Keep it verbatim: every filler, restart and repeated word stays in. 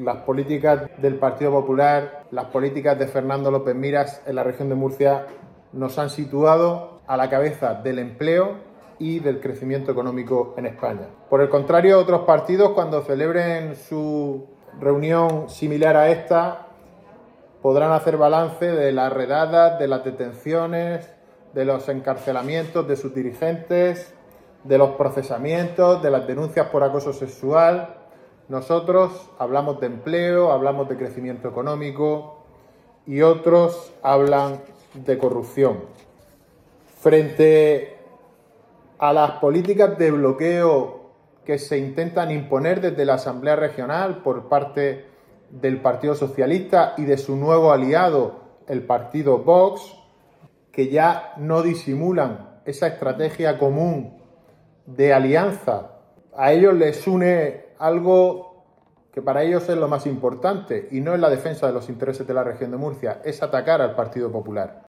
Las políticas del Partido Popular, las políticas de Fernando López Miras en la región de Murcia nos han situado a la cabeza del empleo y del crecimiento económico en España. Por el contrario, otros partidos, cuando celebren su reunión similar a esta, podrán hacer balance de las redadas, de las detenciones, de los encarcelamientos de sus dirigentes, de los procesamientos, de las denuncias por acoso sexual. Nosotros hablamos de empleo, hablamos de crecimiento económico y otros hablan de corrupción. Frente a las políticas de bloqueo que se intentan imponer desde la Asamblea Regional por parte del Partido Socialista y de su nuevo aliado, el partido Vox, que ya no disimulan esa estrategia común de alianza. A ellos les une algo que para ellos es lo más importante y no es la defensa de los intereses de la región de Murcia, es atacar al Partido Popular.